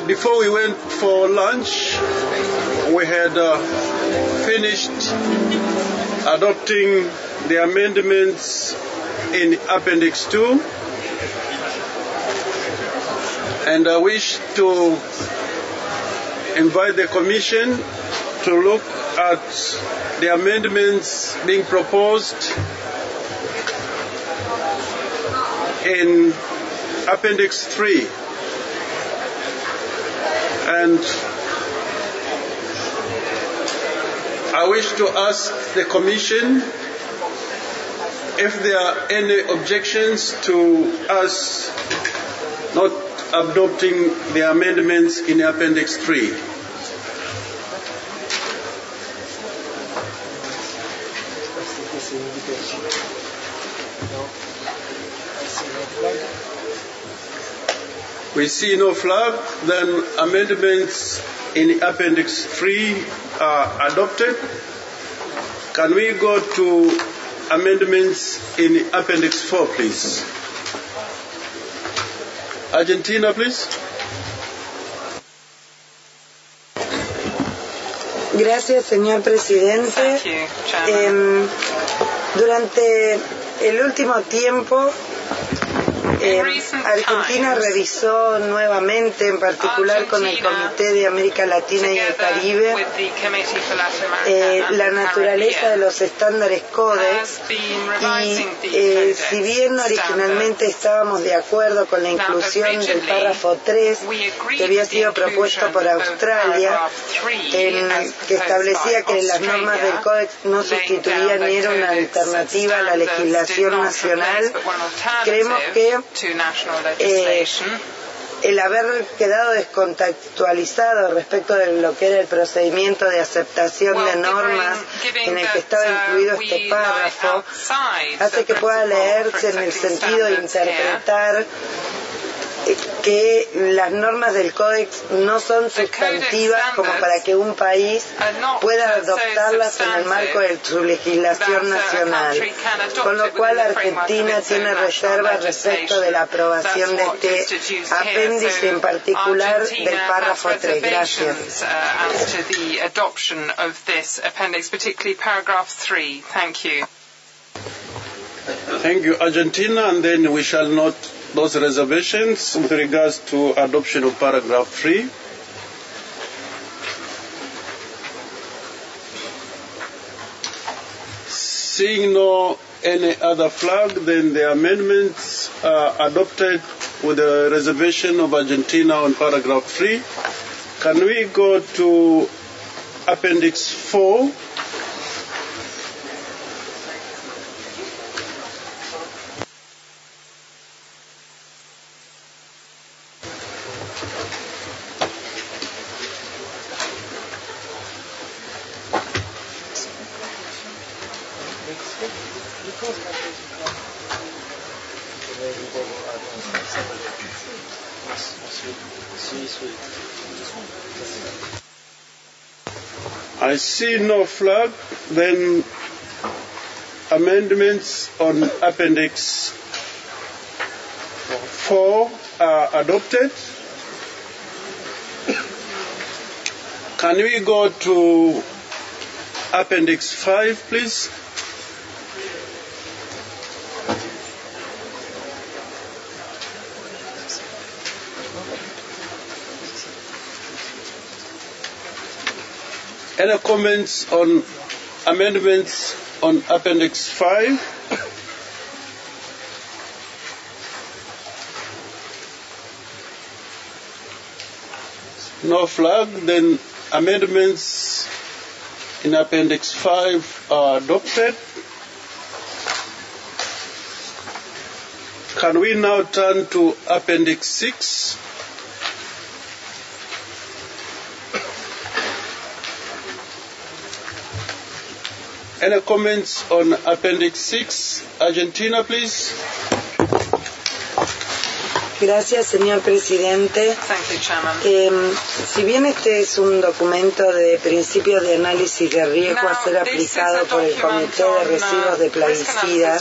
before we went for lunch, we had finished adopting the amendments in Appendix 2, and I wish to invite the Commission to look at the amendments being proposed in Appendix 3. And I wish to ask the Commission if there are any objections to us not adopting the amendments in Appendix 3. We see no flag, then amendments in Appendix 3 are adopted. Can we go to amendments in Appendix 4, please? Argentina, please. Gracias, señor presidente. Durante el último tiempo, Argentina revisó nuevamente, en particular con el Comité de América Latina y el Caribe, la naturaleza de los estándares Codex, y si bien originalmente estábamos de acuerdo con la inclusión del párrafo 3 que había sido propuesto por Australia, que establecía que las normas del Codex no sustituían ni era una alternativa a la legislación nacional, creemos que el haber quedado descontextualizado respecto de lo que era el procedimiento de aceptación de normas en el que estaba incluido este párrafo hace que pueda leerse en el sentido de interpretar que las normas del Códex no son sustantivas como para que un país pueda adoptarlas en el marco de su legislación nacional, con lo cual Argentina tiene reservas respecto de la aprobación de este apéndice, en particular del párrafo 3. Gracias. Thank you, Argentina, and then we shall note those reservations with regards to adoption of paragraph 3. Seeing no any other flag, then the amendments are adopted with the reservation of Argentina on paragraph 3. Can we go to Appendix 4? I see no flag, then amendments on Appendix 4 are adopted. Can we go to Appendix 5, please? Any comments on amendments on Appendix 5? No flag, then amendments in Appendix 5 are adopted. Can we now turn to Appendix 6? Any comments on Appendix 6? Argentina, please. Gracias, señor presidente. Si bien este es un documento de principios de análisis de riesgo a ser aplicado por el Comité de Residuos de Plaguicidas,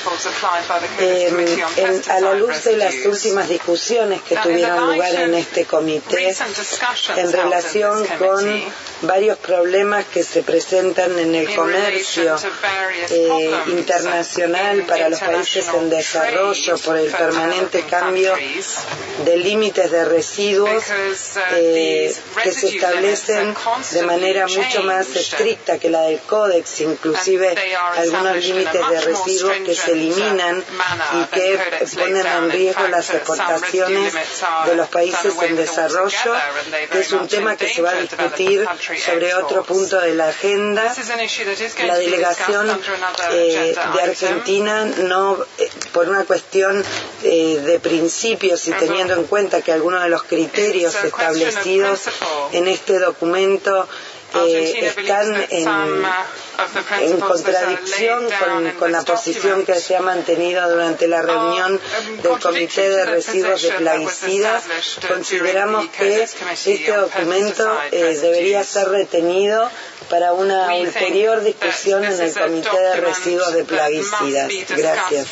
a la luz de las últimas discusiones que tuvieron lugar en este comité en relación con varios problemas que se presentan en el comercio internacional para los países en desarrollo por el permanente cambio de límites de residuos que se establecen de manera mucho más estricta que la del Códex, inclusive algunos límites de residuos que se eliminan y que ponen en riesgo las exportaciones de los países en desarrollo, que es un tema que se va a discutir sobre otro punto de la agenda. La delegación de Argentina, no por una cuestión de principios y teniendo en cuenta que algunos de los criterios establecidos en este documento están en contradicción con la posición que se ha mantenido durante la reunión del Comité de Residuos de Plaguicidas, consideramos que este documento debería ser retenido para una ulterior discusión en el Comité de Residuos de Plaguicidas. Gracias.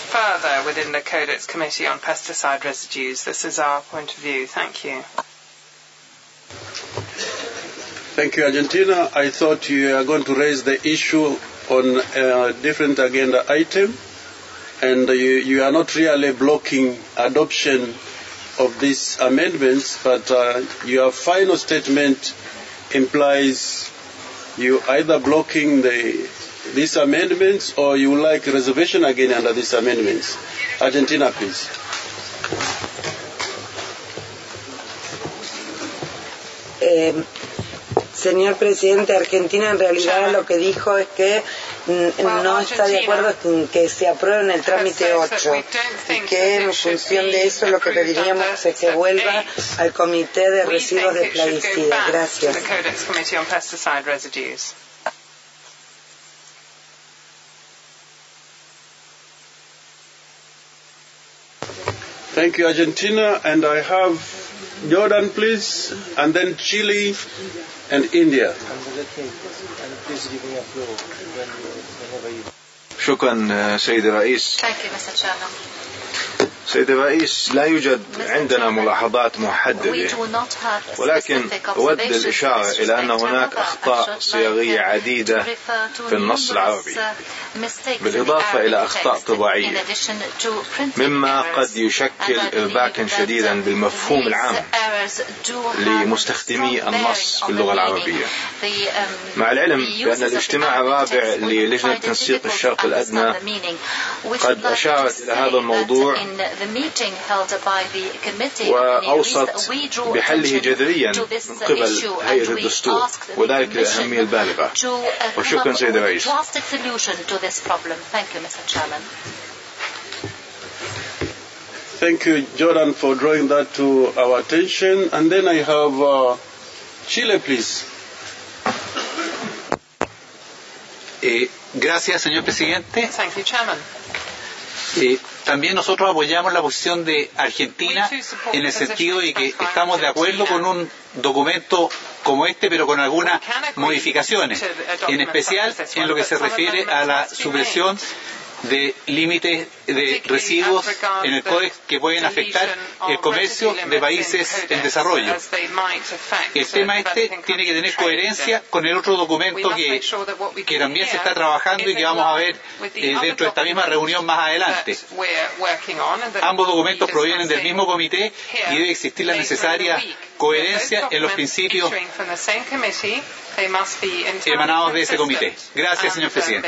Thank you, Argentina. I thought you are going to raise the issue on a different agenda item, and you are not really blocking adoption of these amendments, but your final statement implies you either blocking these amendments or you like reservation again under these amendments. Argentina, please. Señor presidente, Argentina en realidad lo que dijo es que no está de acuerdo en que se apruebe en el trámite 8 y que en función de eso lo que pediríamos es que vuelva al Comité de Residuos de Plaguicidas. Gracias. Thank you, Argentina, and I have Jordan, please, and then Chile and India. شكرا سيد الرئيس. سيد الرئيس، لا يوجد عندنا ملاحظات محددة، ولكن أود الإشارة إلى أن هناك أخطاء صياغية عديدة في النص العربي، بالإضافة إلى أخطاء طباعية، مما قد يشكل إرباكا شديدا بالمفهوم العام لمستخدمي النص باللغة العربية. مع العلم بأن الاجتماع الرابع للجنة تنسيق الشرق الأدنى قد أشارت إلى هذا الموضوع وأوصت بحله جذريا من قبل هيئة الدستور، وذلك للأهمية البالغة. وشكرا سيد الرئيس. Thank you, Jordan, for drawing that to our attention. And then I have Chile, please. Gracias, señor presidente. Thank you, Chairman. También nosotros apoyamos la posición de Argentina en el sentido de que estamos de acuerdo con un documento como este, pero con algunas modificaciones, en especial en lo que se refiere a la supresión de límites de residuos en el Códex que pueden afectar el comercio de países en desarrollo. El tema este tiene que tener coherencia con el otro documento que también se está trabajando y que vamos a ver dentro de esta misma reunión más adelante. Ambos documentos provienen del mismo comité y debe existir la necesaria coherencia en los principios emanados de ese comité. Gracias, señor presidente.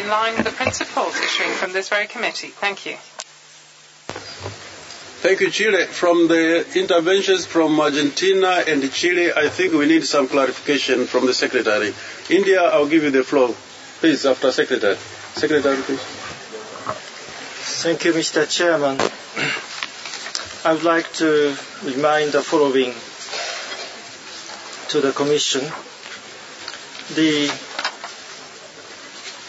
Thank you, Chile. From the interventions from Argentina and Chile, I think we need some clarification from the Secretary. India, I'll give you the floor. Please, after Secretary. Secretary, please. Thank you, Mr. Chairman. I would like to remind the following to the Commission. The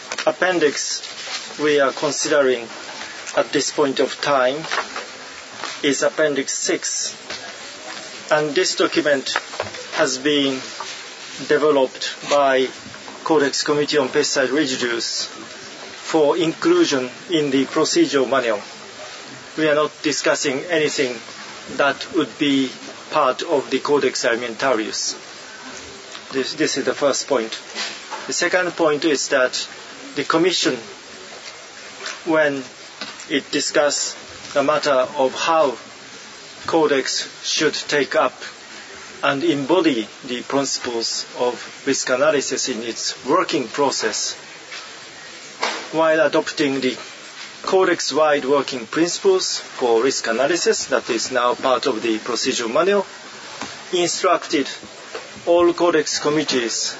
appendix we are considering at this point of time is Appendix 6. And this document has been developed by Codex Committee on Pesticide Residues for inclusion in the procedural manual. We are not discussing anything that would be part of the Codex Alimentarius. This is the first point. The second point is that the Commission, when it discussed the matter of how Codex should take up and embody the principles of risk analysis in its working process, while adopting the Codex-wide working principles for risk analysis, that is now part of the procedural manual, instructed all Codex committees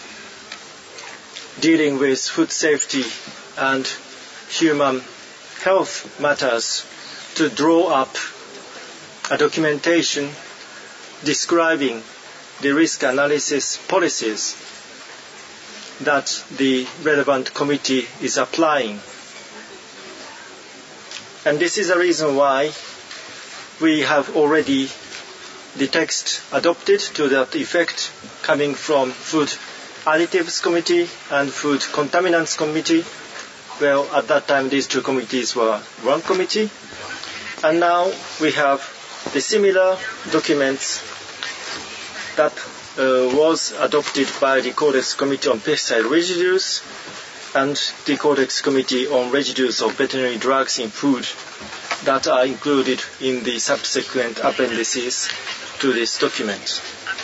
dealing with food safety and human health matters to draw up a documentation describing the risk analysis policies that the relevant committee is applying. And this is the reason why we have already the text adopted to that effect coming from Food Additives Committee and Food Contaminants Committee. Well, at that time these two committees were one committee. And now we have the similar documents that was adopted by the Codex Committee on Pesticide Residues and the Codex Committee on Residues of Veterinary Drugs in Food that are included in the subsequent appendices to this document.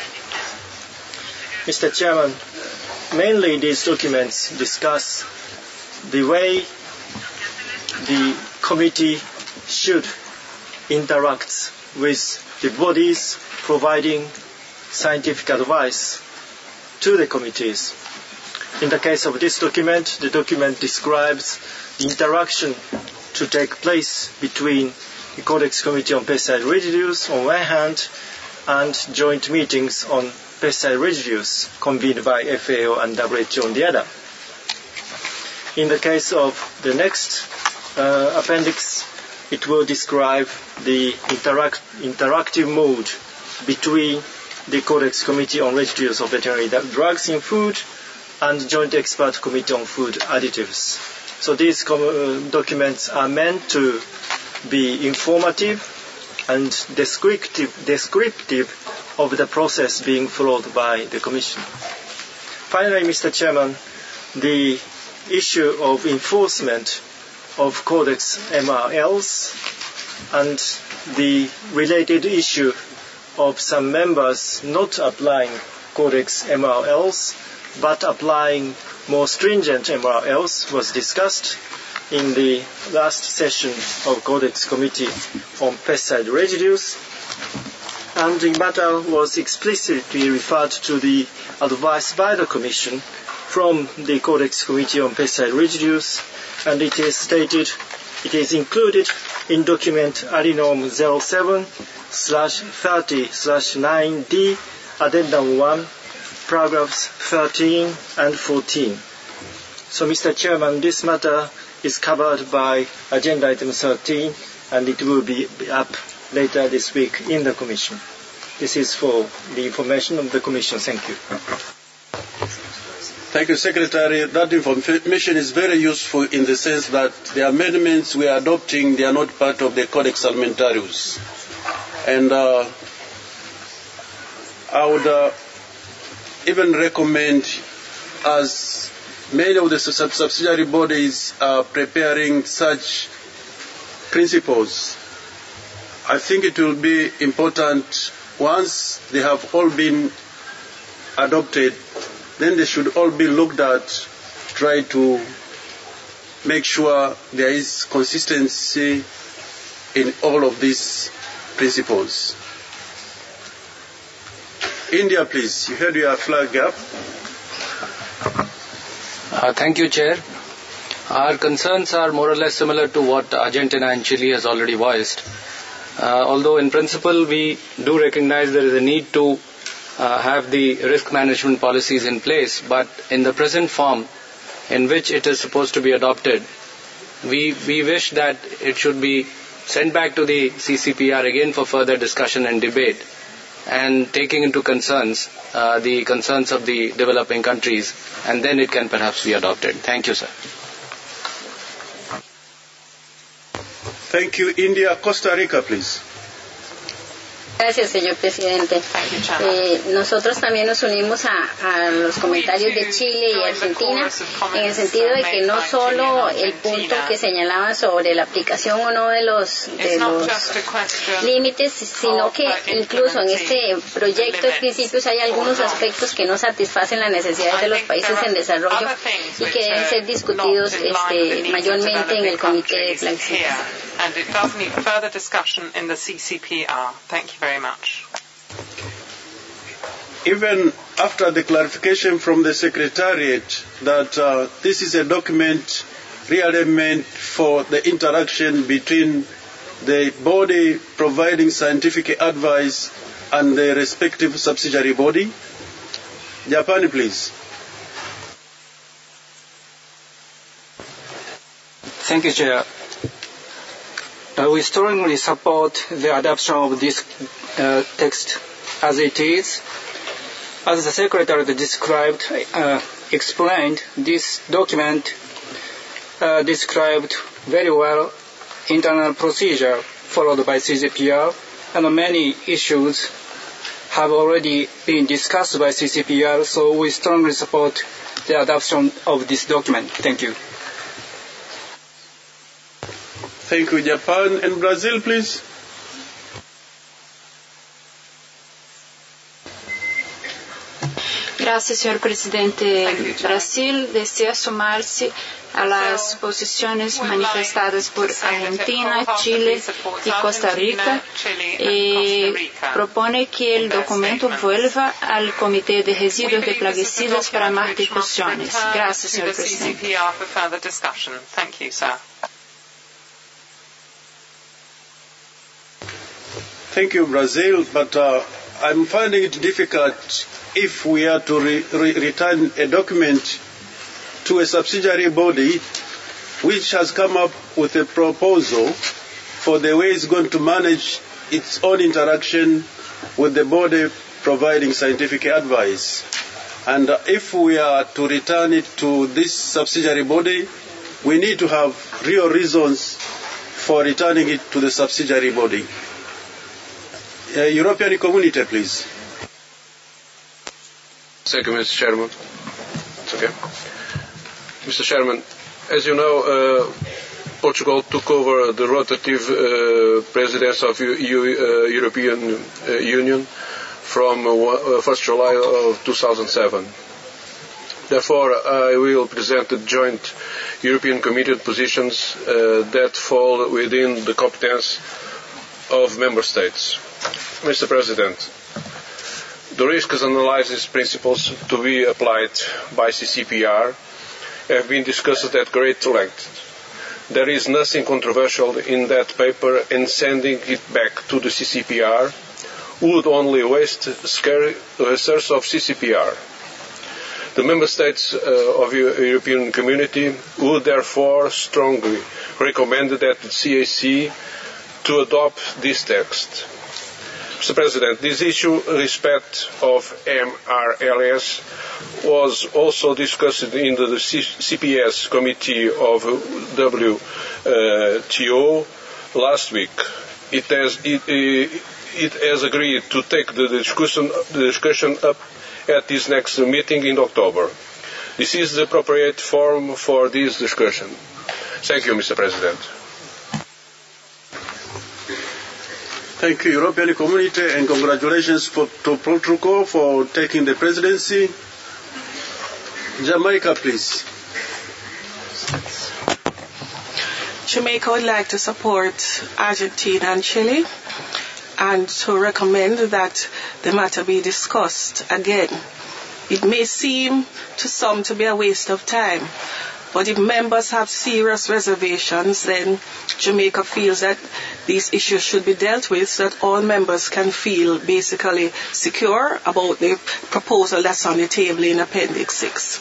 Mr. Chairman, mainly these documents discuss the way the committee should interact with the bodies providing scientific advice to the committees. In the case of this document, the document describes the interaction to take place between the Codex Committee on Pesticide Residues on one hand and joint meetings on pesticide residues convened by FAO and WHO on the other. In the case of the next appendix, it will describe the interactive mode between the Codex Committee on Residues of Veterinary Drugs in Food and Joint Expert Committee on Food Additives. So these documents are meant to be informative and descriptive of the process being followed by the Commission. Finally, Mr. Chairman, the issue of enforcement of Codex MRLs and the related issue of some members not applying Codex MRLs but applying more stringent MRLs was discussed in the last session of Codex Committee on Pesticide Residues, and the matter was explicitly referred to the advice by the Commission from the Codex Committee on Pesticide Residues, and it is stated it is included in document Alinom 07/30/9D, Addendum 1, paragraphs 13 and 14. So, Mr. Chairman, this matter is covered by Agenda Item 13, and it will be up later this week in the Commission. This is for the information of the Commission. Thank you. Thank you, Secretary. That information is very useful in the sense that the amendments we are adopting, they are not part of the Codex Alimentarius. And I would even recommend, as many of the subsidiary bodies are preparing such principles, I think it will be important, once they have all been adopted, then they should all be looked at, try to make sure there is consistency in all of these principles. India, please. You had your flag up. Thank you, Chair. Our concerns are more or less similar to what Argentina and Chile has already voiced. Although in principle we do recognize there is a need to have the risk management policies in place, but in the present form in which it is supposed to be adopted, we wish that it should be sent back to the CCPR again for further discussion and debate, and taking into concerns the concerns of the developing countries, and then it can perhaps be adopted. Thank you, sir. Thank you. India, Costa Rica, please. Gracias, señor presidente. Nosotros también nos unimos a los comentarios de Chile y Argentina en el sentido de que no solo el punto que señalaban sobre la aplicación o no de los límites, sino que incluso en este proyecto de principios hay algunos aspectos que no satisfacen las necesidades de los países en desarrollo y que deben ser discutidos mayormente en el Comité de Planificación. And it does need further discussion in the CCPR. Thank you very much. Even after the clarification from the Secretariat that this is a document really meant for the interaction between the body providing scientific advice and the respective subsidiary body. Japan, please. Thank you, Chair. We strongly support the adoption of this text as it is. As the Secretary explained, this document described very well internal procedure followed by CCPR, and many issues have already been discussed by CCPR, so we strongly support the adoption of this document. Thank you. Thank you. Japan and Brazil, please. Gracias, señor presidente. Brasil desea sumarse a las posiciones manifestadas por Argentina, Chile y Costa Rica y propone que el documento vuelva al Comité de Residuos de Plaguicidas para más discusiones. Gracias, señor presidente. Thank you, Brazil, but I'm finding it difficult if we are to return a document to a subsidiary body which has come up with a proposal for the way it's going to manage its own interaction with the body providing scientific advice. And if we are to return it to this subsidiary body, we need to have real reasons for returning it to the subsidiary body. European Community, please. Thank you, Mr. Chairman. It's okay. Mr. Chairman, as you know, Portugal took over the rotative presidency of European Union from 1st July of 2007. Therefore, I will present the joint European Committee positions that fall within the competence of Member States. Mr. President, the risks analysis principles to be applied by CCPR have been discussed at great length. There is nothing controversial in that paper, and sending it back to the CCPR would only waste scarce resources of CCPR. The Member States of the European Community would therefore strongly recommend that the CAC to adopt this text. Mr. President, this issue, respect of MRLS, was also discussed in the CPS Committee of WTO last week. It has agreed to take the discussion up at this next meeting in October. This is the appropriate forum for this discussion. Thank you, Mr. President. Thank you, European Community, and congratulations to Portugal for taking the presidency. Jamaica, please. Jamaica would like to support Argentina and Chile and to recommend that the matter be discussed again. It may seem to some to be a waste of time, but if members have serious reservations, then Jamaica feels that these issues should be dealt with so that all members can feel basically secure about the proposal that's on the table in Appendix 6.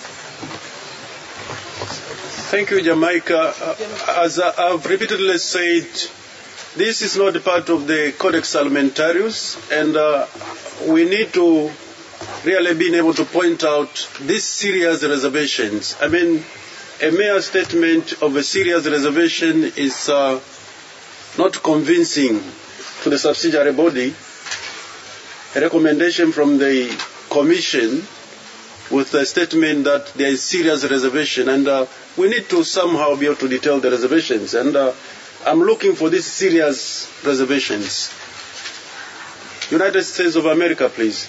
Thank you, Jamaica. As I've repeatedly said, this is not part of the Codex Alimentarius, and we need to really be able to point out these serious reservations. I mean, a mere statement of a serious reservation is not convincing to the subsidiary body. A recommendation from the Commission with a statement that there is serious reservation, and we need to somehow be able to detail the reservations, and I'm looking for these serious reservations. United States of America, please.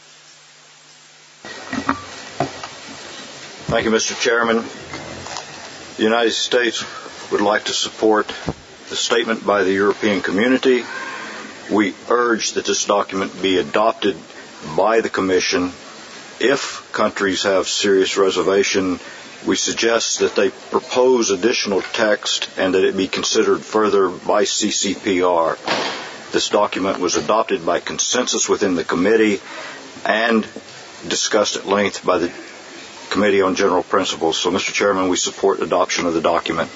Thank you, Mr. Chairman. The United States would like to support the statement by the European Community. We urge that this document be adopted by the Commission. If countries have serious reservation, we suggest that they propose additional text and that it be considered further by CCPR. This document was adopted by consensus within the committee and discussed at length by the Committee on General Principles. So, Mr. Chairman, we support adoption of the document.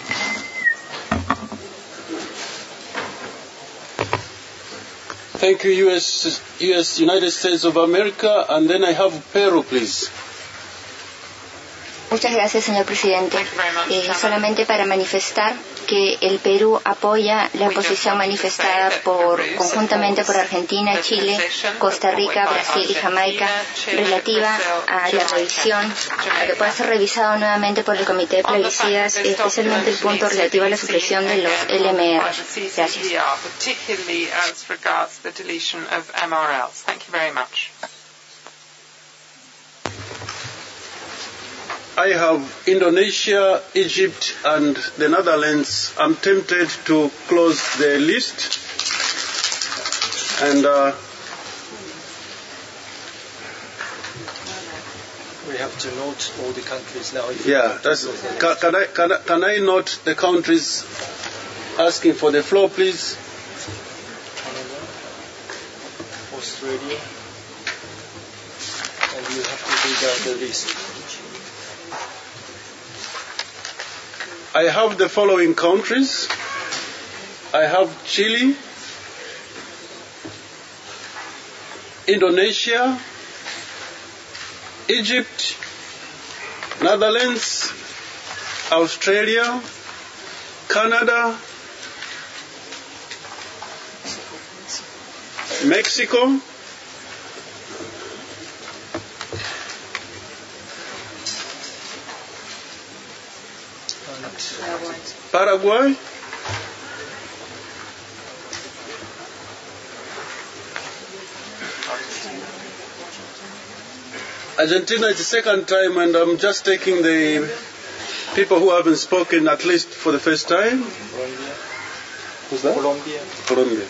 Thank you, United States of America, and then I have Peru, please. Muchas gracias, señor presidente. Solamente para manifestar que el Perú apoya la posición manifestada conjuntamente por Argentina, Chile, Costa Rica, Brasil y Jamaica relativa a la revisión, a que pueda ser revisado nuevamente por el Comité de Plaguicidas, especialmente el punto relativo a la supresión de los LMR. Gracias. I have Indonesia, Egypt, and the Netherlands. I'm tempted to close the list. And we have to note all the countries now. Can I note the countries asking for the floor, please? Australia. And you have to read out the list. I have the following countries. I have Chile, Indonesia, Egypt, Netherlands, Australia, Canada, Mexico, Paraguay, Argentina is the second time, and I'm just taking the people who haven't spoken at least for the first time. Colombia. Who's that? Colombia. Colombia.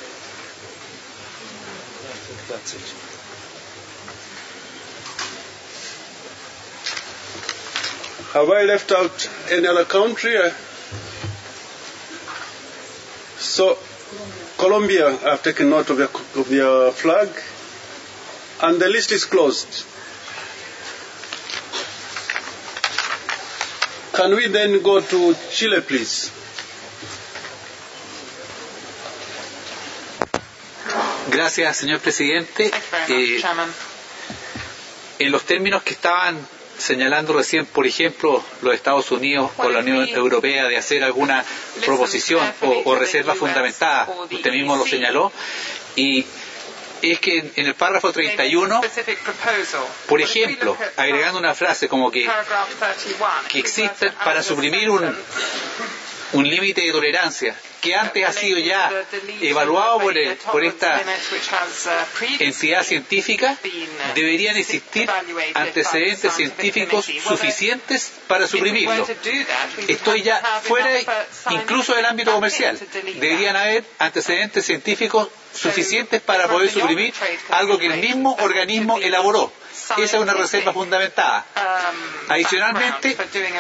I think that's it. Have I left out any other country? So, Colombia, I've taken note of your flag, and the list is closed. Can we then go to Chile, please? Gracias, señor presidente. En los términos que estaban señalando recién, por ejemplo, los Estados Unidos o la Unión Europea de hacer alguna proposición o reserva fundamentada, usted mismo lo señaló, y es que en el párrafo 31, por ejemplo, agregando una frase como que existe para suprimir un límite de tolerancia que antes ha sido ya evaluado por esta entidad científica, deberían existir antecedentes científicos suficientes para suprimirlo. Estoy ya fuera incluso del ámbito comercial. Deberían haber antecedentes científicos suficientes para poder suprimir algo que el mismo organismo elaboró. Esa es una reserva fundamentada. Adicionalmente,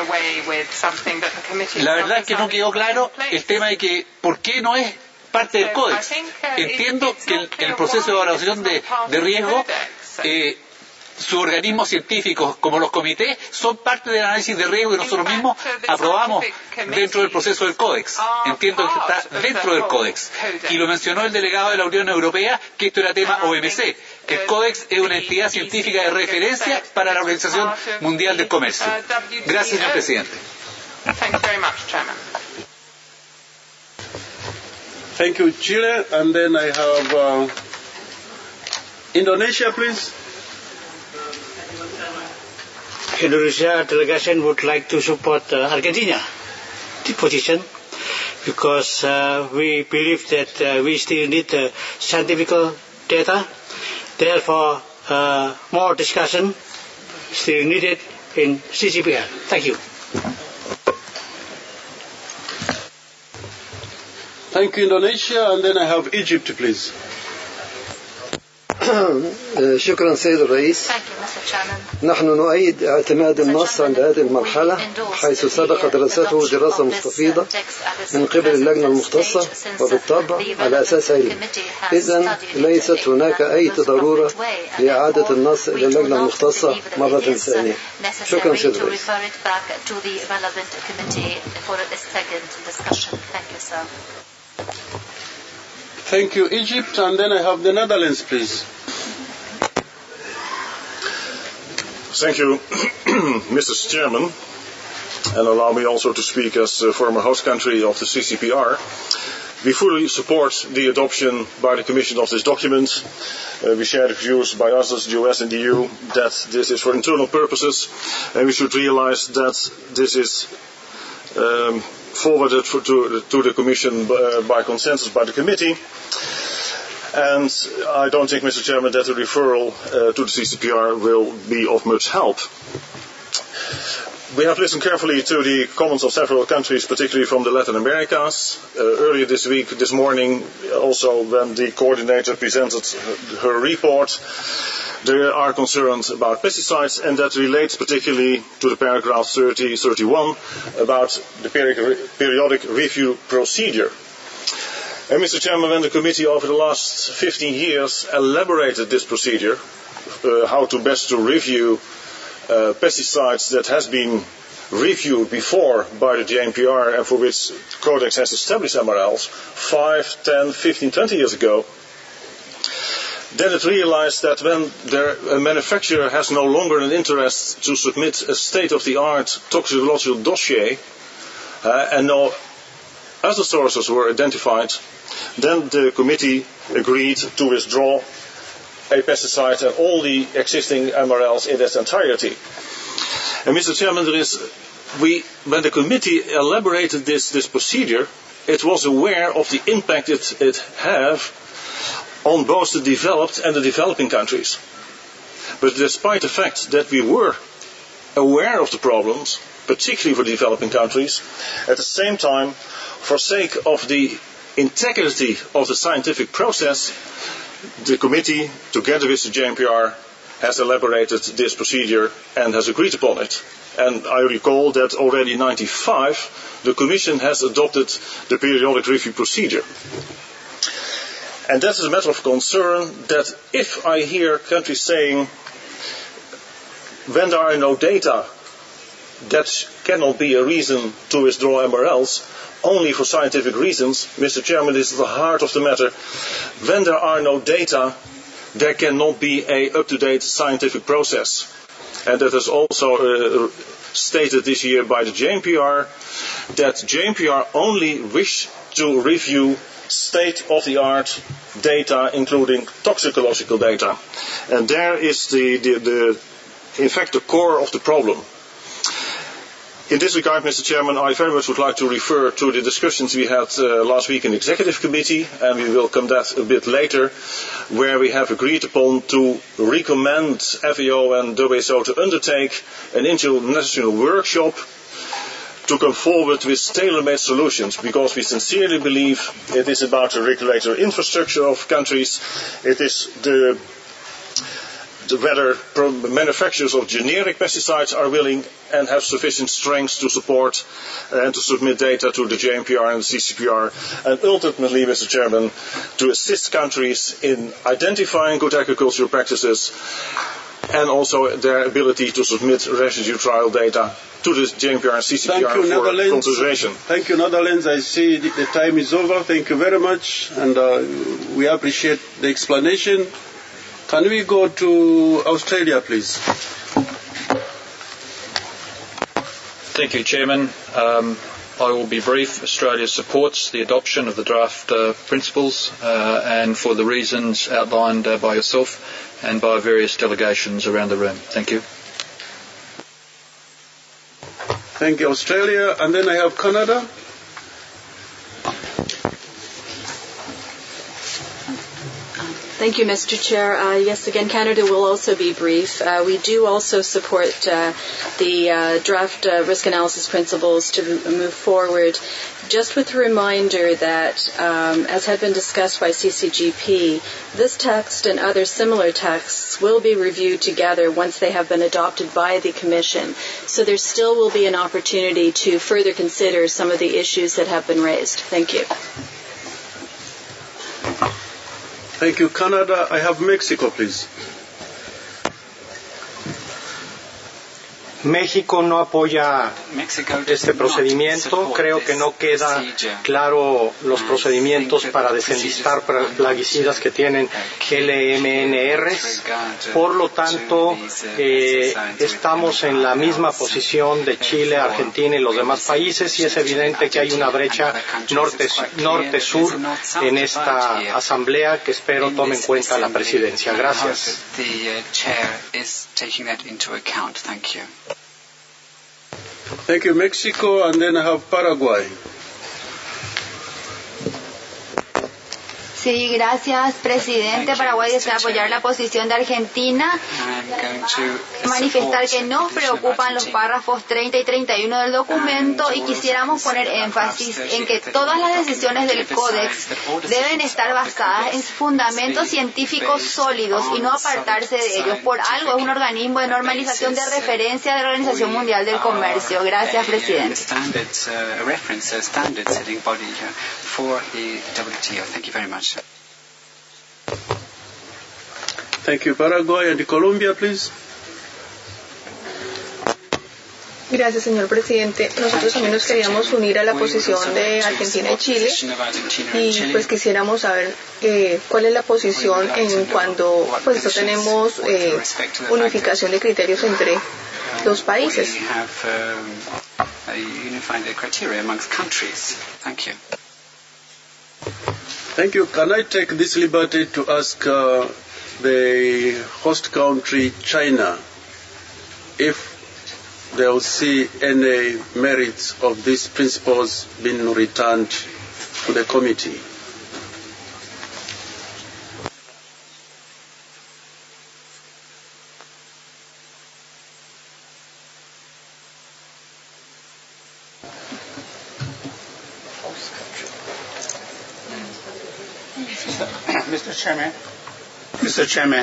la verdad es que no quedó claro el tema de que por qué no es parte del códex. Entiendo que el proceso de evaluación de riesgo sus organismos científicos, como los comités, son parte del análisis de riesgo que nosotros mismos aprobamos dentro del proceso del Códex. Entiendo que está dentro del Códex. Y lo mencionó el delegado de la Unión Europea, que esto era tema OMC, que el Códex es una entidad científica de referencia para la Organización Mundial del Comercio. Gracias, señor presidente. Thank you very much, Chairman. Thank you, Chile. And then I have Indonesia, please. Indonesia delegation would like to support Argentina, the position, because we believe that we still need scientific data. Therefore, more discussion still needed in CCPR. Thank you. Thank you, Indonesia. And then I have Egypt, please. شكرا سيد الرئيس. نحن نؤيد اعتماد النص عند هذه المرحلة حيث سبق دراسته دراسة مستفيضة من قبل اللجنة المختصة وبالطبع على أساس علمي. إذن ليست هناك أي ضرورة لإعادة النص إلى اللجنة المختصة مرة ثانية. شكرا سيد الرئيس. Thank you, Egypt. And then I have the Netherlands, please. Thank you, Mr. Chairman. And allow me also to speak as former host country of the CCPR. We fully support the adoption by the Commission of this document. We share the views by us as the US and the EU that this is for internal purposes, and we should realize that this is forwarded to the Commission by consensus by the committee. And I don't think, Mr. Chairman, that a referral to the CCPR will be of much help. We have listened carefully to the comments of several countries, particularly from the Latin Americas. Earlier this morning, also when the coordinator presented her report, there are concerns about pesticides, and that relates particularly to the paragraph 31 about the periodic review procedure. And Mr. Chairman, when the committee over the last 15 years elaborated this procedure, how to best to review pesticides that has been reviewed before by the JMPR and for which Codex has established MRLs 5, 10, 15, 20 years ago, then it realized that when a manufacturer has no longer an interest to submit a state-of-the-art toxicological dossier and no other sources were identified, then the committee agreed to withdraw a pesticide and all the existing MRLs in its entirety. And Mr. Chairman, when the committee elaborated this procedure, it was aware of the impact it have on both the developed and the developing countries. But despite the fact that we were aware of the problems, particularly for developing countries, at the same time, for sake of the integrity of the scientific process, the committee, together with the JMPR, has elaborated this procedure and has agreed upon it. And I recall that already in 1995, the Commission has adopted the periodic review procedure. And that is a matter of concern that if I hear countries saying, when there are no data, that cannot be a reason to withdraw MRLs, only for scientific reasons, Mr. Chairman, this is the heart of the matter. When there are no data, there cannot be an up-to-date scientific process. And that is also stated this year by the JMPR, that JMPR only wish to review state-of-the-art data, including toxicological data. And there is in fact the core of the problem. In this regard, Mr. Chairman, I very much would like to refer to the discussions we had last week in the Executive Committee, and we will come that a bit later, where we have agreed upon to recommend FAO and WSO to undertake an international workshop to come forward with tailor-made solutions, because we sincerely believe it is about the regulatory infrastructure of countries, it is whether manufacturers of generic pesticides are willing and have sufficient strength to support and to submit data to the JMPR and the CCPR, and ultimately, Mr. Chairman, to assist countries in identifying good agricultural practices, and also their ability to submit residue trial data to the JNPR and CCPR for consideration. Thank you, Netherlands. I see the time is over. Thank you very much, and we appreciate the explanation. Can we go to Australia, please? Thank you, Chairman. I will be brief. Australia supports the adoption of the draft principles and for the reasons outlined by yourself and by various delegations around the room. Thank you. Thank you, Australia. And then I have Canada. Thank you, Mr. Chair. Yes, again, Canada will also be brief. We do also support the draft risk analysis principles to move forward, just with a reminder that, as had been discussed by CCGP, this text and other similar texts will be reviewed together once they have been adopted by the Commission. So there still will be an opportunity to further consider some of the issues that have been raised. Thank you. Thank you, Canada. I have Mexico, please. México no apoya este procedimiento. Creo que no queda claro los procedimientos para desenlistar plaguicidas que tienen LMNRs. Por lo tanto, estamos en la misma posición de Chile, Argentina y los demás países, y es evidente que hay una brecha norte-sur en esta asamblea que espero tome en cuenta la presidencia. Gracias. Thank you, Mexico, and then I have Paraguay. Sí, gracias, presidente. Paraguay desea apoyar la posición de Argentina. Manifestar que nos preocupan los párrafos 30 y 31 del documento y quisiéramos poner énfasis en que todas las decisiones del Códex deben estar basadas en fundamentos científicos sólidos y no apartarse de ellos. Por algo es un organismo de normalización de referencia de la Organización Mundial del Comercio. Gracias, presidente. Thank you, Paraguay. And Colombia, please. Gracias, señor presidente. Nosotros también nos queríamos unir a la posición de Argentina y Chile y pues quisiéramos saber cuál es la posición en cuando pues no tenemos unificación de criterios entre los países. Thank you. Can I take this liberty to ask the host country, China, if they will see any merits of these principles being returned to the committee? Mr. Chairman,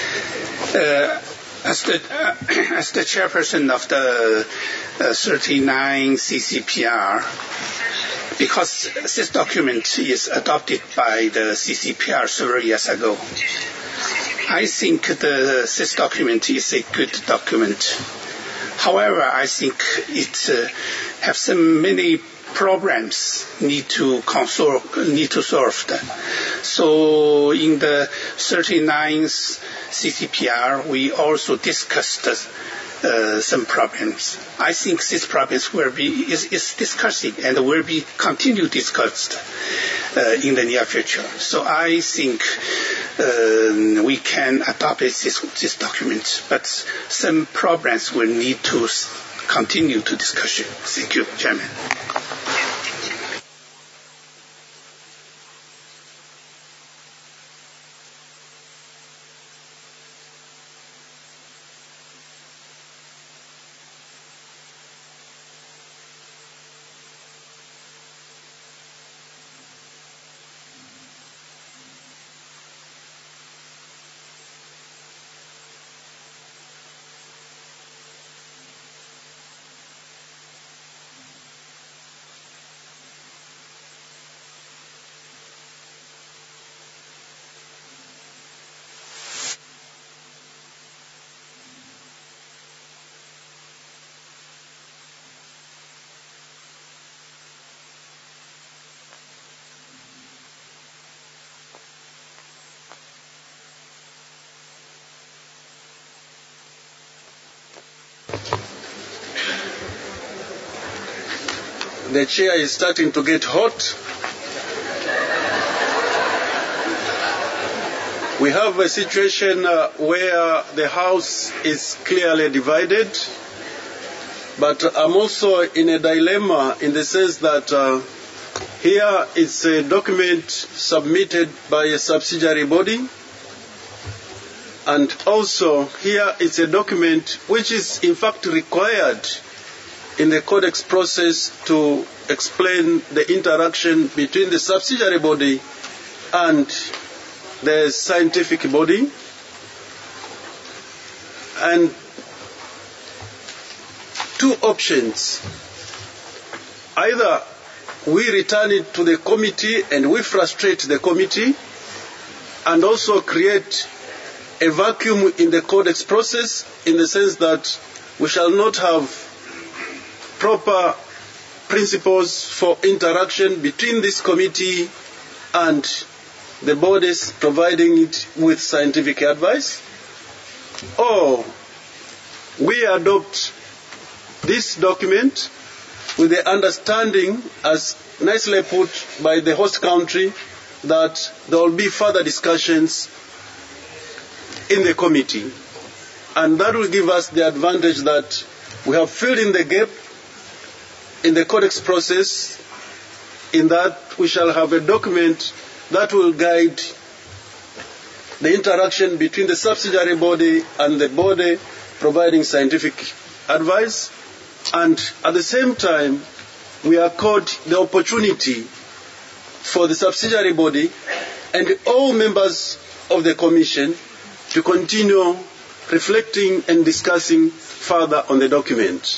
as the chairperson of the 39 CCPR, because this document is adopted by the CCPR several years ago, I think this document is a good document. However, I think it has so many problems need to solve them. So in the 39th CCPR, we also discussed some problems. I think these problems is discussing and will be continue discussed in the near future. So I think we can adopt this document, but some problems will need to continue to discussion. Thank you, Chairman. the chair is starting to get hot. We have a situation where the House is clearly divided, but I'm also in a dilemma in the sense that here is a document submitted by a subsidiary body, and also here is a document which is in fact required in the codex process to explain the interaction between the subsidiary body and the scientific body. And two options: either we return it to the committee and we frustrate the committee and also create a vacuum in the codex process, in the sense that we shall not have proper principles for interaction between this committee and the bodies providing it with scientific advice, or we adopt this document with the understanding, as nicely put by the host country, that there will be further discussions in the committee, and that will give us the advantage that we have filled in the gap in the codex process, in that we shall have a document that will guide the interaction between the subsidiary body and the body providing scientific advice, and at the same time we accord the opportunity for the subsidiary body and all members of the Commission to continue reflecting and discussing further on the document.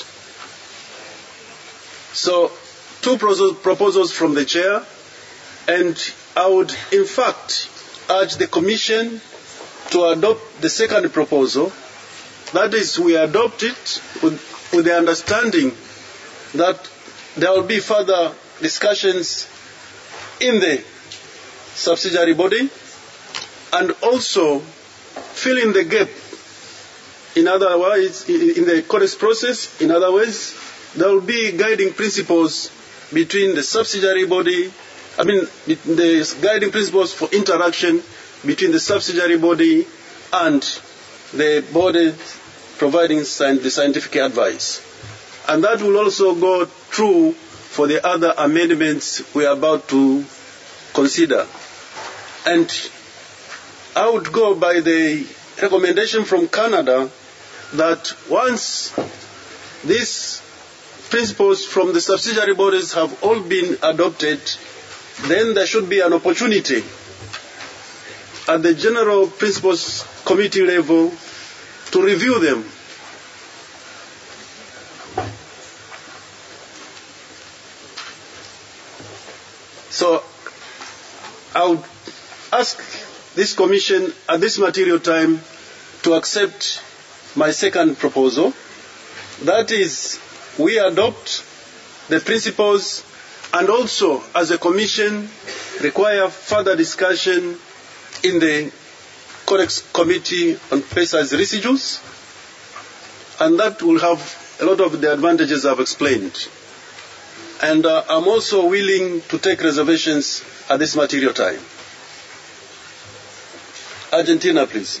So, two proposals from the chair, and I would in fact urge the Commission to adopt the second proposal. That is, we adopt it with the understanding that there will be further discussions in the subsidiary body, and also fill in the gap in other ways in the codex process. In other words, there will be guiding principles between the subsidiary body, the guiding principles for interaction between the subsidiary body and the body providing the scientific advice. And that will also go true for the other amendments we are about to consider. And I would go by the recommendation from Canada that once these principles from the subsidiary bodies have all been adopted, then there should be an opportunity at the General Principles Committee level to review them. So I would ask this Commission at this material time to accept my second proposal. That is, we adopt the principles and also, as a Commission, require further discussion in the Codex Committee on Pesticides Residues, and that will have a lot of the advantages I've explained. And I'm also willing to take reservations at this material time. Argentina, please.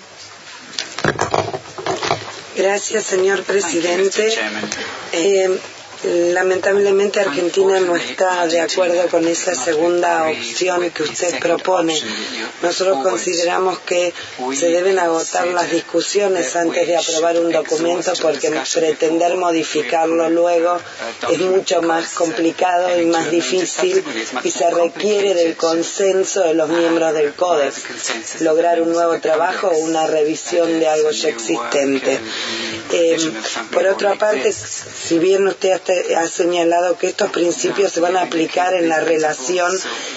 Gracias, señor presidente. Lamentablemente Argentina no está de acuerdo con esa segunda opción que usted propone. Nosotros consideramos que se deben agotar las discusiones antes de aprobar un documento, porque pretender modificarlo luego es mucho más complicado y más difícil, y se requiere del consenso de los miembros del Códex, lograr un nuevo trabajo o una revisión de algo ya existente. Por otra parte, si bien usted ha señalado que estos principios se van a aplicar en la relación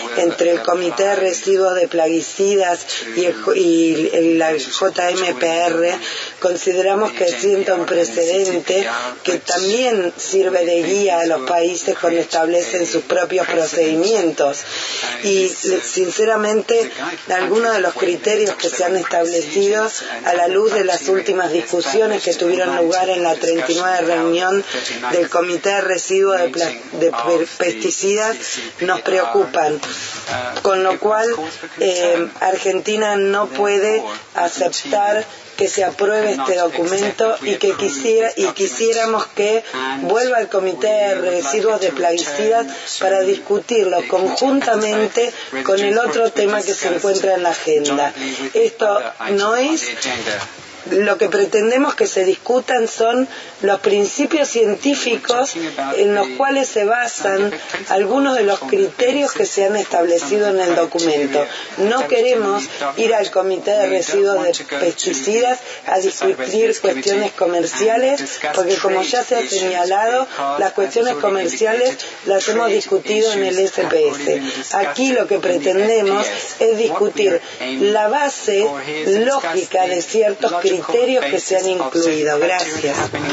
entre el Comité de Residuos de Plaguicidas y la JMPR, consideramos que sienta un precedente que también sirve de guía a los países cuando establecen sus propios procedimientos. Y sinceramente, algunos de los criterios que se han establecido a la luz de las últimas discusiones que tuvieron lugar en la 39 reunión del Comité de Residuos de Pesticidas nos preocupan, con lo cual Argentina no puede aceptar que se apruebe este documento y quisiéramos que vuelva al Comité de Residuos de Plaguicidas para discutirlo conjuntamente con el otro tema que se encuentra en la agenda. Esto no es... Lo que pretendemos que se discutan son los principios científicos en los cuales se basan algunos de los criterios que se han establecido en el documento. No queremos ir al Comité de Residuos de Pesticidas a discutir cuestiones comerciales, porque como ya se ha señalado, las cuestiones comerciales las hemos discutido en el SPS. Aquí lo que pretendemos es discutir la base lógica de ciertos criterios que se han incluido. Gracias.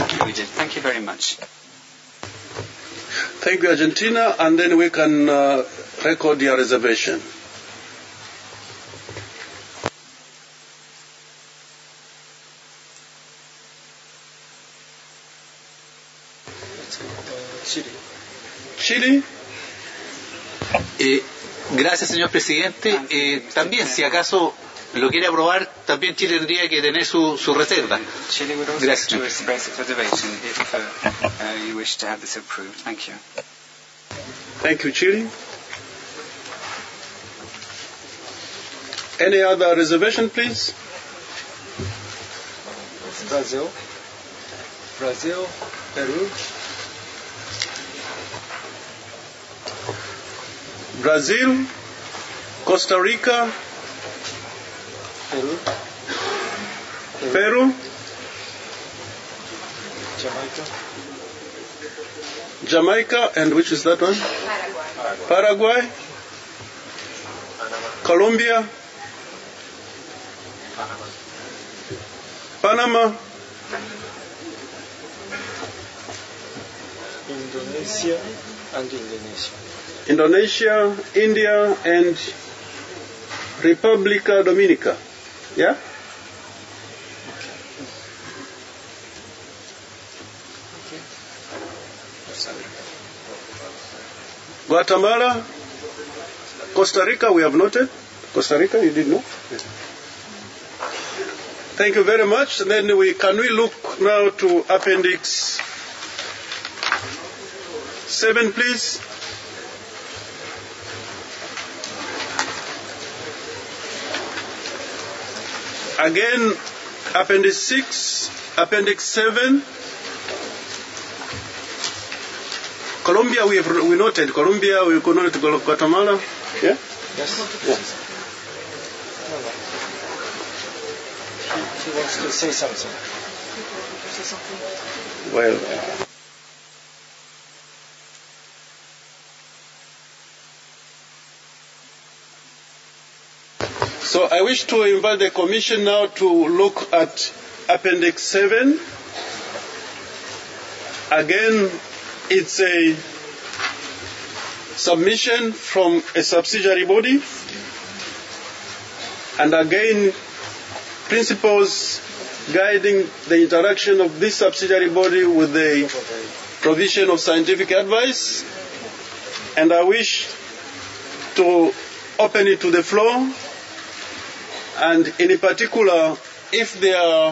Thank you, Argentina, and then we can record your reservation. Chile. Gracias, señor presidente. También, si acaso lo quiere aprobar, también Chile tendría que tener su reserva. Gracias. Thank you, Chile. Any other reservation, please? Brazil, Peru. Brazil, Costa Rica, Peru, Jamaica, and which is that one? Paraguay, Colombia, Panama, Indonesia and Indonesia. Indonesia, India, and República Dominica. Yeah? Guatemala, Costa Rica, we have noted. Costa Rica, you did know? Yeah. Thank you very much. And then can we look now to Appendix 7, please? Again, Appendix 6, Appendix 7. Colombia, we noted. Colombia, we noted Guatemala. Yeah? Yes. Yeah. He wants to say something. Well. So I wish to invite the Commission now to look at Appendix 7. Again, it's a submission from a subsidiary body. And again, principles guiding the interaction of this subsidiary body with the provision of scientific advice. And I wish to open it to the floor. And in particular, if there are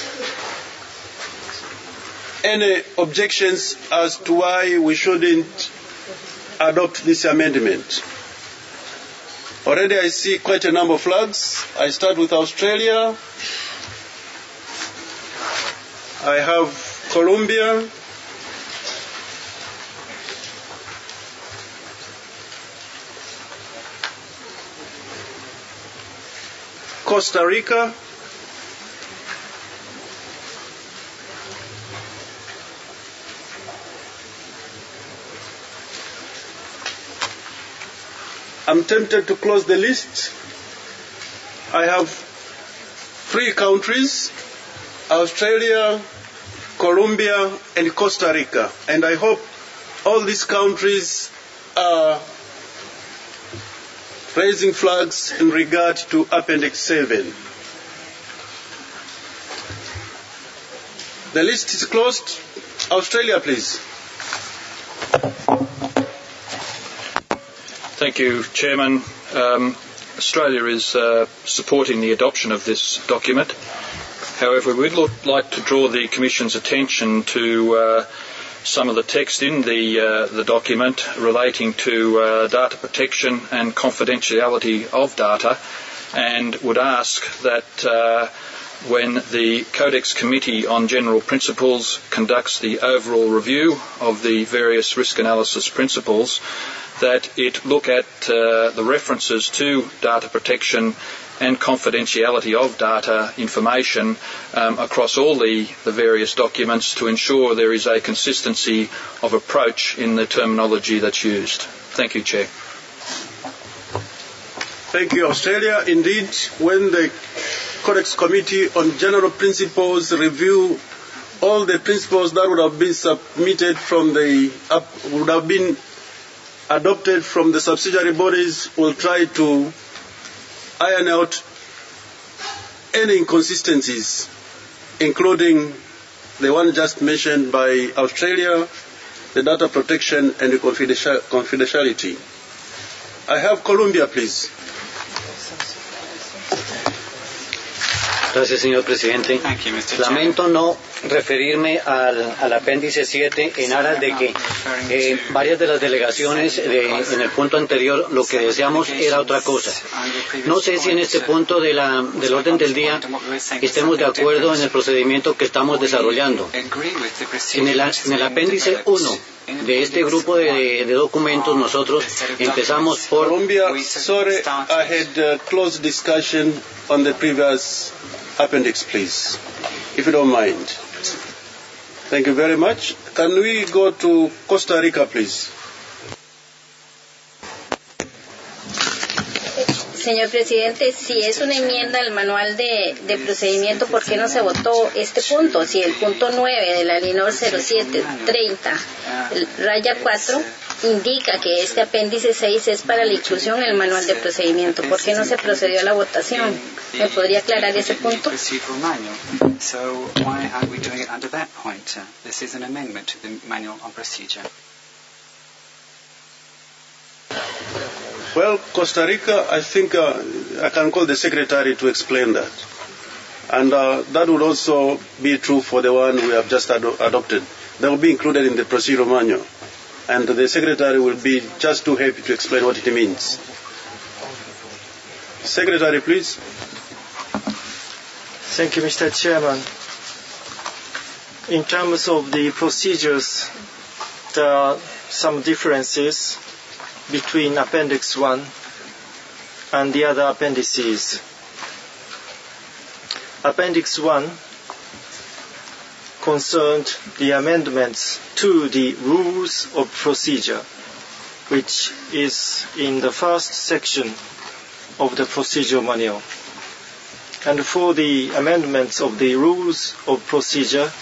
any objections as to why we shouldn't adopt this amendment. Already I see quite a number of flags. I start with Australia. I have Colombia. Costa Rica. I'm tempted to close the list. I have 3 countries, Australia, Colombia, and Costa Rica. And I hope all these countries are raising flags in regard to Appendix 7. The list is closed. Australia, please. Thank you, Chairman. Australia is supporting the adoption of this document. However, we'd like to draw the Commission's attention to some of the text in the document relating to data protection and confidentiality of data, and would ask that when the Codex Committee on General Principles conducts the overall review of the various risk analysis principles, that it look at the references to data protection and confidentiality of data information across all the various documents to ensure there is a consistency of approach in the terminology that's used. Thank you, Chair. Thank you, Australia. Indeed, when the Codex Committee on General Principles review all the principles that would have been submitted from would have been adopted from the subsidiary bodies, will try to iron out any inconsistencies, including the one just mentioned by Australia, the data protection and the confidentiality. I have Colombia, please. Gracias, señor presidente. Lamento no referirme al apéndice 7 en aras de que varias de las delegaciones en el punto anterior lo que deseamos era otra cosa. No sé si en este punto del orden del día estemos de acuerdo en el procedimiento que estamos desarrollando. En el apéndice 1 de este grupo de documentos nosotros empezamos por... Colombia, sorry, I had closed discussion on the previous appendix, please, if you don't mind. Thank you very much. Can we go to Costa Rica, please? Señor presidente, si es una enmienda al manual de procedimiento, ¿por qué no se votó este punto? Si el punto 9 de la LINOR 0730, raya 4, indica que este apéndice 6 es para la inclusión en el manual de procedimiento, ¿por qué no se procedió a la votación? ¿Me podría aclarar ese punto? So why are we doing it under that point? This is an amendment to the manual on procedure. Well, Costa Rica, I think I can call the Secretary to explain that. And that would also be true for the one we have just adopted. That will be included in the procedural manual. And the Secretary will be just too happy to explain what it means. Secretary, please. Thank you, Mr. Chairman. In terms of the procedures, there are some differences between Appendix 1 and the other appendices. Appendix 1 concerned the amendments to the Rules of Procedure, which is in the first section of the Procedure Manual. And for the amendments of the Rules of Procedure,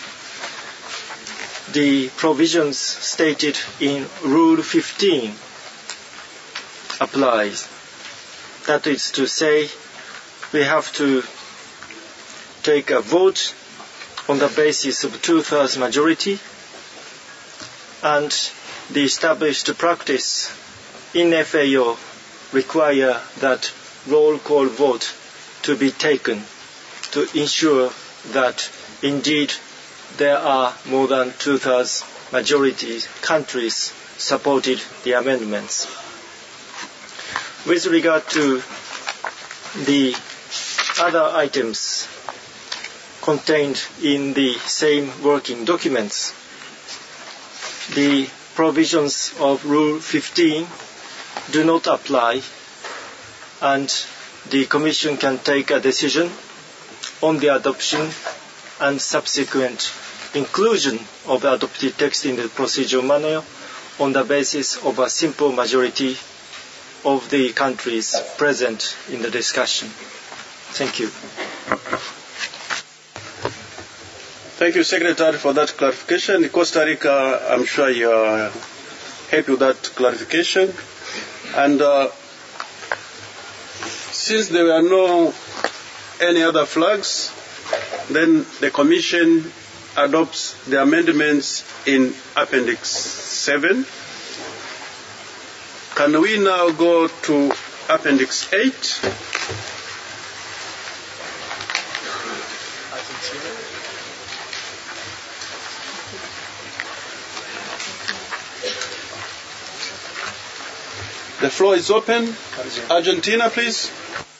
the provisions stated in Rule 15 applies. That is to say, we have to take a vote on the basis of 2/3 majority, and the established practice in FAO require that roll call vote to be taken to ensure that indeed there are more than 2/3 majority countries supported the amendments. With regard to the other items contained in the same working documents, the provisions of Rule 15 do not apply, and the Commission can take a decision on the adoption and subsequent inclusion of the adopted text in the procedural manual on the basis of a simple majority of the countries present in the discussion. Thank you. Thank you, Secretary, for that clarification. In Costa Rica, I'm sure you are happy with that clarification. And since there were no any other flags, then the Commission adopts the amendments in Appendix 7. Can we now go to Appendix 8? The floor is open. Argentina, please.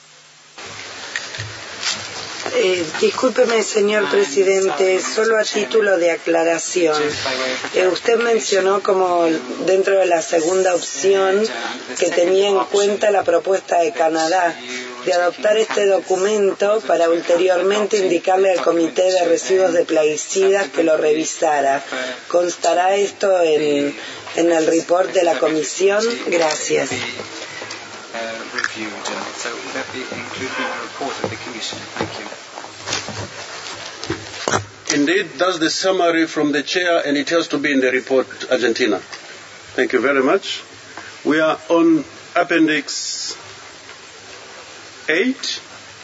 Discúlpeme, señor presidente, solo a título de aclaración. Usted mencionó como dentro de la segunda opción que tenía en cuenta la propuesta de Canadá de adoptar este documento para ulteriormente indicarle al Comité de Residuos de Plaguicidas que lo revisara. ¿Constará esto en el report de la Comisión? Gracias. Indeed, that's the summary from the chair, and it has to be in the report, Argentina. Thank you very much. We are on Appendix 8.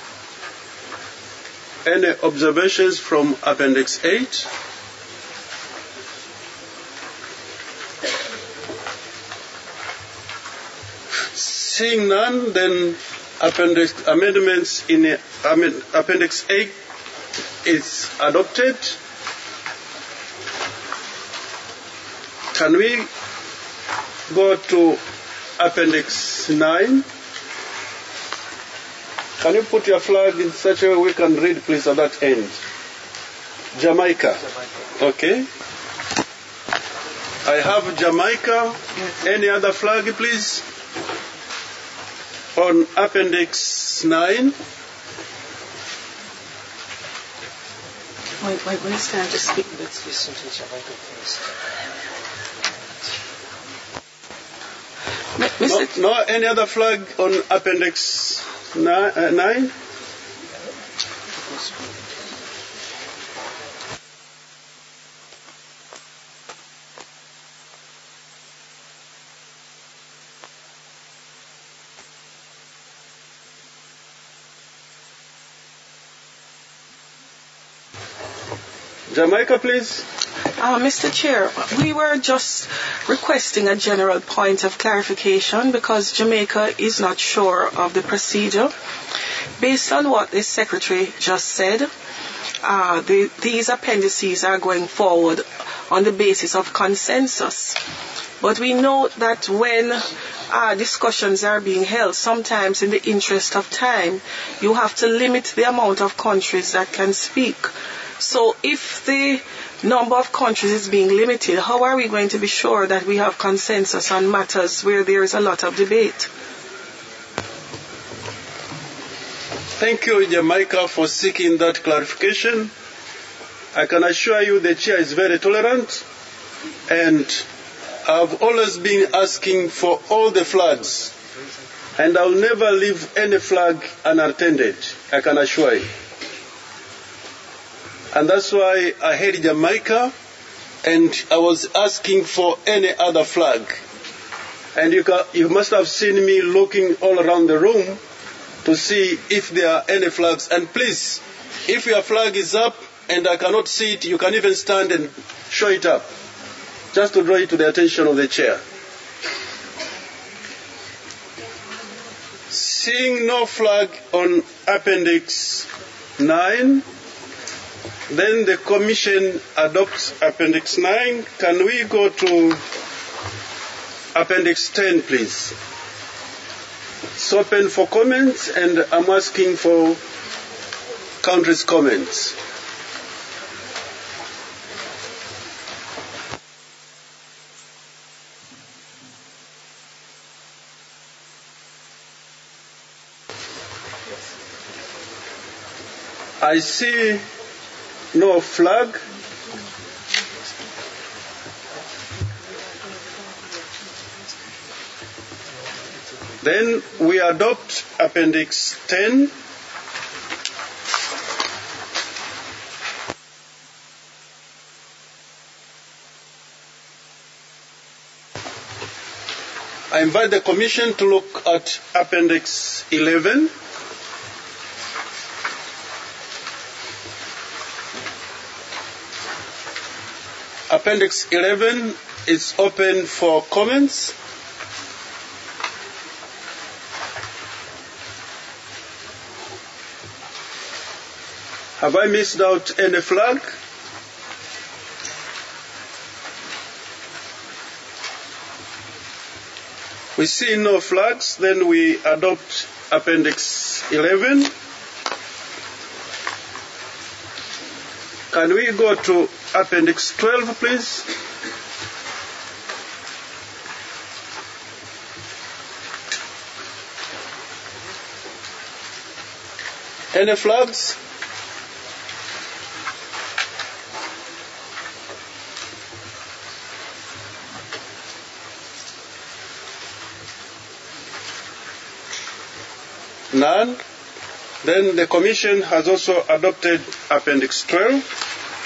Any observations from Appendix 8? Seeing none, then amendments in Appendix 8 is adopted. Can we go to Appendix 9? Can you put your flag in such a way we can read, please, at that end? Jamaica. Okay. I have Jamaica. Any other flag, please? On Appendix 9. Wait, when it's time to speak, let's listen to Jamaica first. No, any other flag on Appendix 9? Jamaica, please. Mr. Chair, we were just requesting a general point of clarification because Jamaica is not sure of the procedure. Based on what the Secretary just said, these appendices are going forward on the basis of consensus. But we know that when discussions are being held, sometimes in the interest of time, you have to limit the amount of countries that can speak. So if the number of countries is being limited, how are we going to be sure that we have consensus on matters where there is a lot of debate? Thank you, Jamaica, for seeking that clarification. I can assure you the chair is very tolerant, and I've always been asking for all the flags, and I'll never leave any flag unattended, I can assure you. And that's why I had Jamaica, and I was asking for any other flag. And you must have seen me looking all around the room to see if there are any flags. And please, if your flag is up and I cannot see it, you can even stand and show it up, just to draw it to the attention of the chair. Seeing no flag on Appendix 9, then the Commission adopts Appendix 9. Can we go to Appendix 10, please? It's open for comments, and I'm asking for country's comments. I see no flag. Then we adopt Appendix 10. I invite the Commission to look at Appendix 11. Appendix 11 is open for comments. Have I missed out any flag? We see no flags, then we adopt Appendix 11. Can we go to Appendix 12, please? Any flags? None. Then the Commission has also adopted Appendix 12.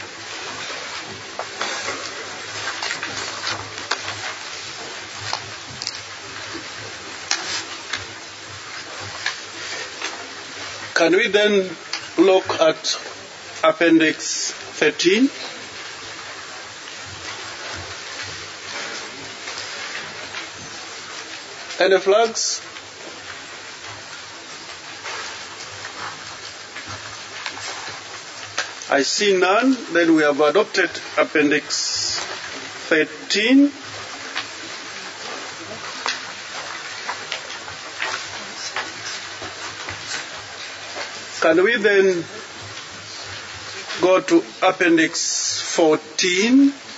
Can we then look at Appendix 13? Any flags? I see none. Then we have adopted Appendix 13. Can we then go to Appendix 14?